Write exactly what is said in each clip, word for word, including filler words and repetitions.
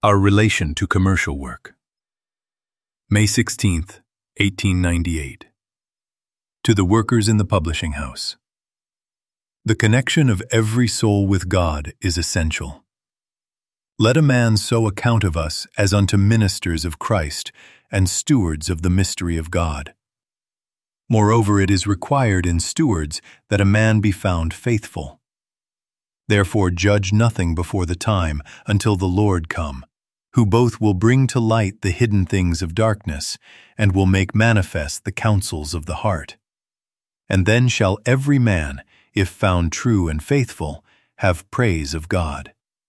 Our relation to commercial work. May sixteenth, eighteen ninety-eight. To the workers in the publishing house. The connection of every soul with God is essential. Let a man so account of us as unto ministers of Christ and stewards of the mystery of God. Moreover, it is required in stewards that a man be found faithful. Therefore judge nothing before the time until the Lord come, who both will bring to light the hidden things of darkness, and will make manifest the counsels of the heart. And then shall every man, if found true and faithful, have praise of God.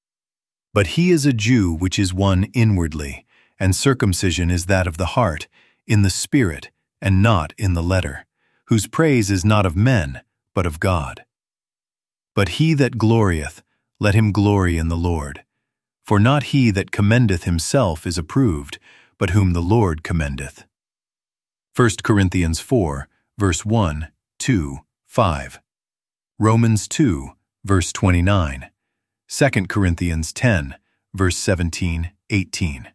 But he is a Jew which is one inwardly, and circumcision is that of the heart, in the spirit, and not in the letter, whose praise is not of men, but of God. But he that glorieth, let him glory in the Lord. For not he that commendeth himself is approved, but whom the Lord commendeth. First Corinthians four, verse one, two, five. Romans two, verse twenty-nine. Second Corinthians ten, verse seventeen, eighteen.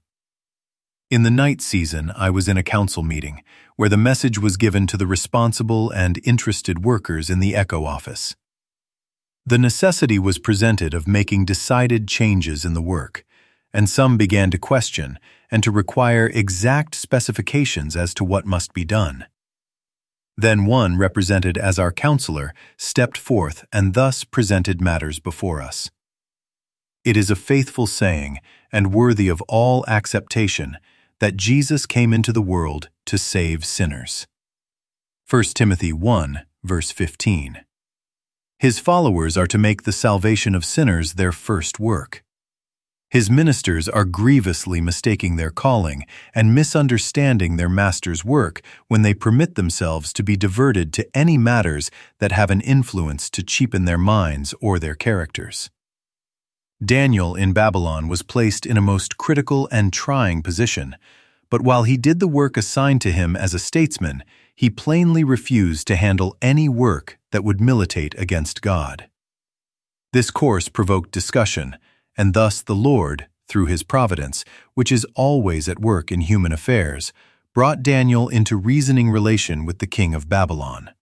In the night season, I was in a council meeting, where the message was given to the responsible and interested workers in the Echo office. The necessity was presented of making decided changes in the work, and some began to question and to require exact specifications as to what must be done. Then one, represented as our counselor, stepped forth and thus presented matters before us. It is a faithful saying, and worthy of all acceptation, that Jesus came into the world to save sinners. First Timothy one, verse fifteen. His followers are to make the salvation of sinners their first work. His ministers are grievously mistaking their calling and misunderstanding their master's work when they permit themselves to be diverted to any matters that have an influence to cheapen their minds or their characters. Daniel in Babylon was placed in a most critical and trying position, but while he did the work assigned to him as a statesman, he plainly refused to handle any work that would militate against God. This course provoked discussion, and thus the Lord, through his providence, which is always at work in human affairs, brought Daniel into reasoning relation with the king of Babylon.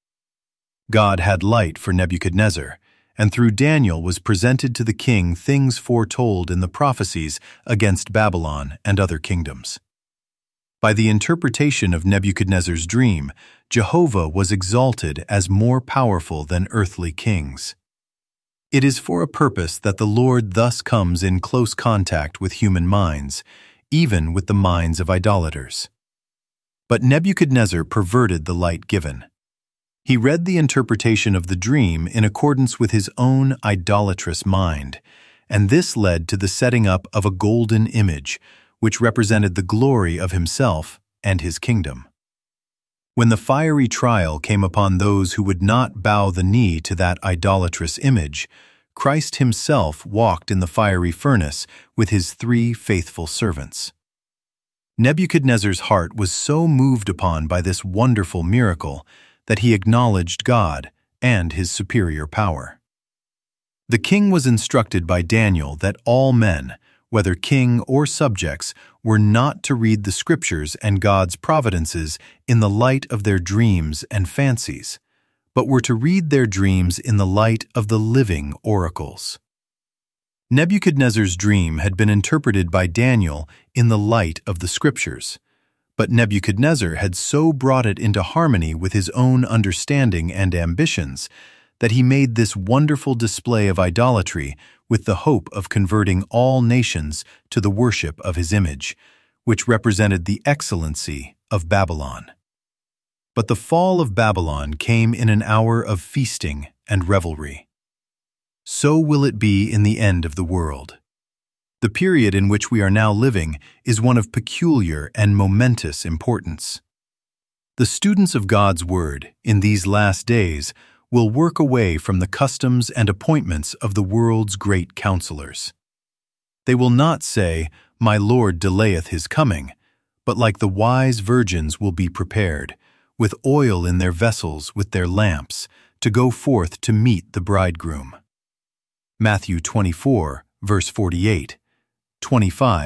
God had light for Nebuchadnezzar, and through Daniel was presented to the king things foretold in the prophecies against Babylon and other kingdoms. By the interpretation of Nebuchadnezzar's dream, Jehovah was exalted as more powerful than earthly kings. It is for a purpose that the Lord thus comes in close contact with human minds, even with the minds of idolaters. But Nebuchadnezzar perverted the light given. He read the interpretation of the dream in accordance with his own idolatrous mind, and this led to the setting up of a golden image, which represented the glory of himself and his kingdom. When the fiery trial came upon those who would not bow the knee to that idolatrous image, Christ himself walked in the fiery furnace with his three faithful servants. Nebuchadnezzar's heart was so moved upon by this wonderful miracle that he acknowledged God and his superior power. The king was instructed by Daniel that all men, whether king or subjects, were not to read the scriptures and God's providences in the light of their dreams and fancies, but were to read their dreams in the light of the living oracles. Nebuchadnezzar's dream had been interpreted by Daniel in the light of the scriptures, but Nebuchadnezzar had so brought it into harmony with his own understanding and ambitions that he made this wonderful display of idolatry with the hope of converting all nations to the worship of his image, which represented the excellency of Babylon. But the fall of Babylon came in an hour of feasting and revelry. So will it be in the end of the world. The period in which we are now living is one of peculiar and momentous importance. The students of God's Word in these last days will work away from the customs and appointments of the world's great counselors. They will not say, "My Lord delayeth his coming," but like the wise virgins will be prepared, with oil in their vessels with their lamps, to go forth to meet the bridegroom. Matthew twenty-four, verse forty-eight, twenty-five,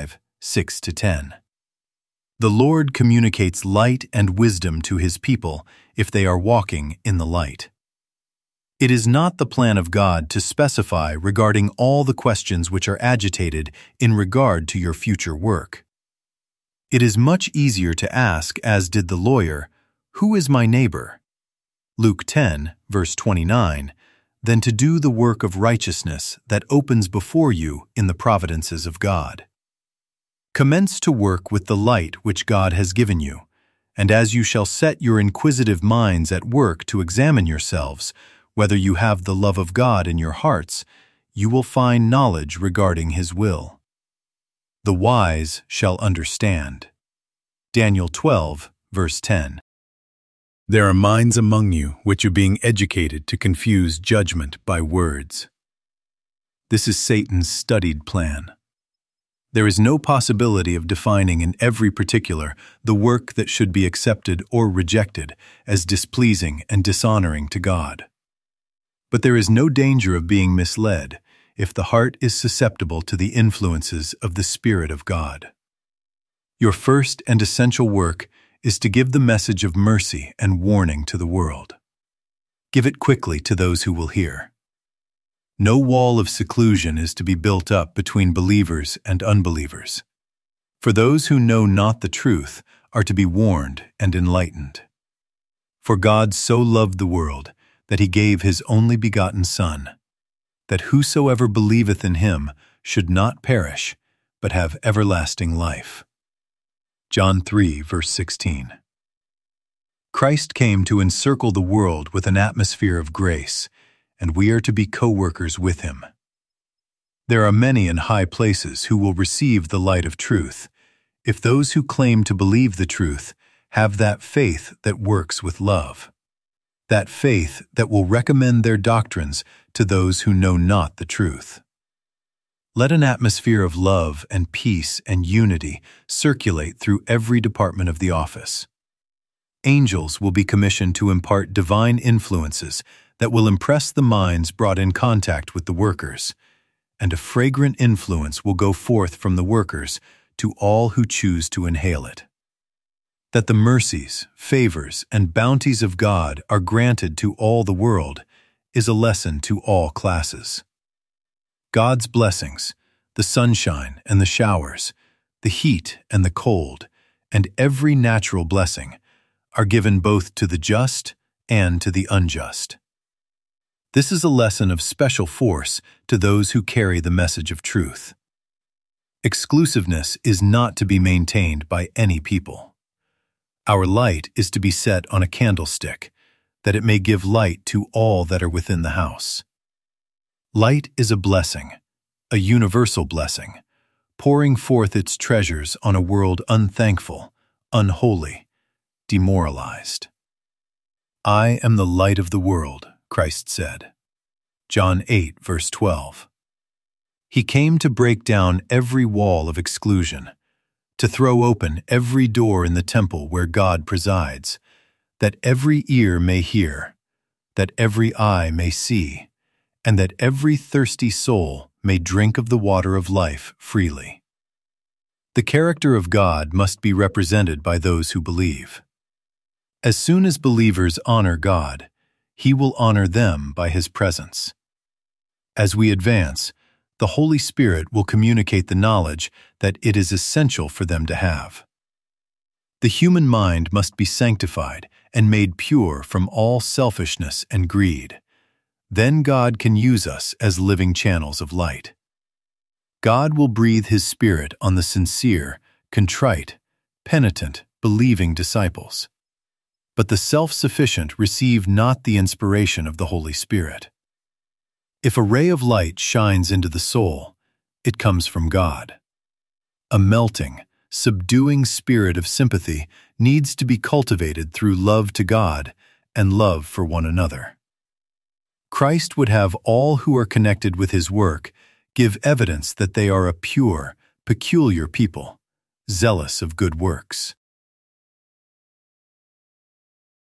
six to ten. The Lord communicates light and wisdom to His people if they are walking in the light. It is not the plan of God to specify regarding all the questions which are agitated in regard to your future work. It is much easier to ask, as did the lawyer, "Who is my neighbor?" Luke ten, verse twenty-nine, than to do the work of righteousness that opens before you in the providences of God. Commence to work with the light which God has given you, and as you shall set your inquisitive minds at work to examine yourselves, whether you have the love of God in your hearts, you will find knowledge regarding His will. The wise shall understand. Daniel twelve, verse ten. There are minds among you which are being educated to confuse judgment by words. This is Satan's studied plan. There is no possibility of defining in every particular the work that should be accepted or rejected as displeasing and dishonoring to God. But there is no danger of being misled if the heart is susceptible to the influences of the Spirit of God. Your first and essential work is to give the message of mercy and warning to the world. Give it quickly to those who will hear. No wall of seclusion is to be built up between believers and unbelievers. For those who know not the truth are to be warned and enlightened. For God so loved the world that He gave His only begotten Son, that whosoever believeth in Him should not perish, but have everlasting life. John three, verse sixteen. Christ came to encircle the world with an atmosphere of grace, and we are to be co-workers with Him. There are many in high places who will receive the light of truth, if those who claim to believe the truth have that faith that works with love, that faith that will recommend their doctrines to those who know not the truth. Let an atmosphere of love and peace and unity circulate through every department of the office. Angels will be commissioned to impart divine influences that will impress the minds brought in contact with the workers, and a fragrant influence will go forth from the workers to all who choose to inhale it. That the mercies, favors, and bounties of God are granted to all the world is a lesson to all classes. God's blessings, the sunshine and the showers, the heat and the cold, and every natural blessing, are given both to the just and to the unjust. This is a lesson of special force to those who carry the message of truth. Exclusiveness is not to be maintained by any people. Our light is to be set on a candlestick, that it may give light to all that are within the house. Light is a blessing, a universal blessing, pouring forth its treasures on a world unthankful, unholy, demoralized. I am the light of the world, Christ said. John eight, verse twelve. He came to break down every wall of exclusion, to throw open every door in the temple where God presides, that every ear may hear, that every eye may see, and that every thirsty soul may drink of the water of life freely. The character of God must be represented by those who believe. As soon as believers honor God, He will honor them by His presence. As we advance, the Holy Spirit will communicate the knowledge that it is essential for them to have. The human mind must be sanctified and made pure from all selfishness and greed. Then God can use us as living channels of light. God will breathe His Spirit on the sincere, contrite, penitent, believing disciples. But the self-sufficient receive not the inspiration of the Holy Spirit. If a ray of light shines into the soul, it comes from God. A melting, subduing spirit of sympathy needs to be cultivated through love to God and love for one another. Christ would have all who are connected with His work give evidence that they are a pure, peculiar people, zealous of good works.